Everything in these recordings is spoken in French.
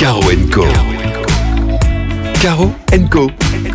Caro & Co. Caro & Co.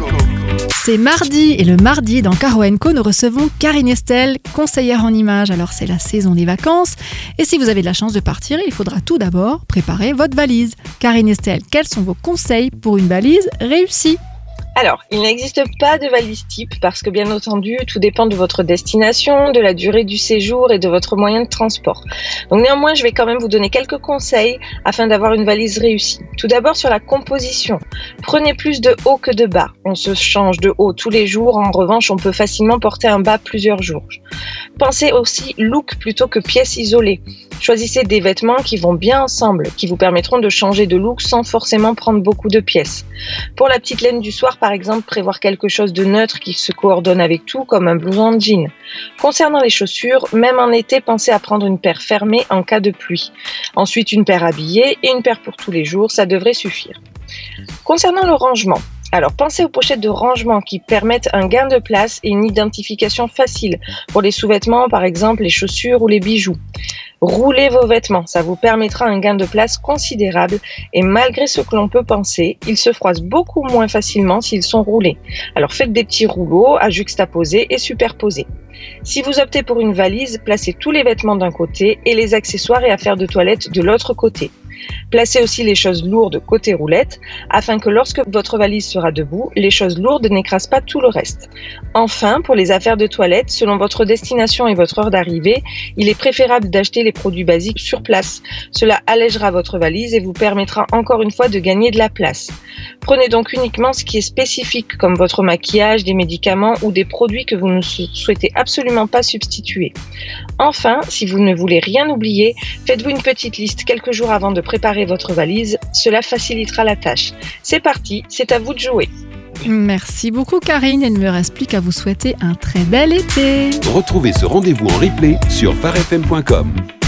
C'est mardi et le mardi dans Caro & Co, nous recevons Karine Estelle, conseillère en images. Alors c'est la saison des vacances et si vous avez de la chance de partir, il faudra tout d'abord préparer votre valise. Karine Estelle, quels sont vos conseils pour une valise réussie ? Alors, il n'existe pas de valise type parce que bien entendu, tout dépend de votre destination, de la durée du séjour et de votre moyen de transport. Donc néanmoins, je vais quand même vous donner quelques conseils afin d'avoir une valise réussie. Tout d'abord sur la composition. Prenez plus de haut que de bas. On se change de haut tous les jours. En revanche, on peut facilement porter un bas plusieurs jours. Pensez aussi look plutôt que pièces isolées. Choisissez des vêtements qui vont bien ensemble, qui vous permettront de changer de look sans forcément prendre beaucoup de pièces. Pour la petite laine du soir, par exemple, prévoir quelque chose de neutre qui se coordonne avec tout, comme un blouson en jean. Concernant les chaussures, même en été, pensez à prendre une paire fermée en cas de pluie. Ensuite, une paire habillée et une paire pour tous les jours, ça devrait suffire. Concernant le rangement, alors pensez aux pochettes de rangement qui permettent un gain de place et une identification facile pour les sous-vêtements, par exemple les chaussures ou les bijoux. Roulez vos vêtements, ça vous permettra un gain de place considérable et malgré ce que l'on peut penser, ils se froissent beaucoup moins facilement s'ils sont roulés. Alors faites des petits rouleaux à juxtaposer et superposer. Si vous optez pour une valise, placez tous les vêtements d'un côté et les accessoires et affaires de toilette de l'autre côté. Placez aussi les choses lourdes côté roulette afin que lorsque votre valise sera debout, les choses lourdes n'écrasent pas tout le reste. Enfin, pour les affaires de toilette, selon votre destination et votre heure d'arrivée, il est préférable d'acheter les produits basiques sur place. Cela allègera votre valise et vous permettra encore une fois de gagner de la place. Prenez donc uniquement ce qui est spécifique comme votre maquillage, des médicaments ou des produits que vous ne souhaitez absolument pas substituer. Enfin, si vous ne voulez rien oublier, faites-vous une petite liste quelques jours avant de préparer votre valise, cela facilitera la tâche. C'est parti, c'est à vous de jouer. Merci beaucoup Karine, il ne me reste plus qu'à vous souhaiter un très bel été. Retrouvez ce rendez-vous en replay sur farfm.com.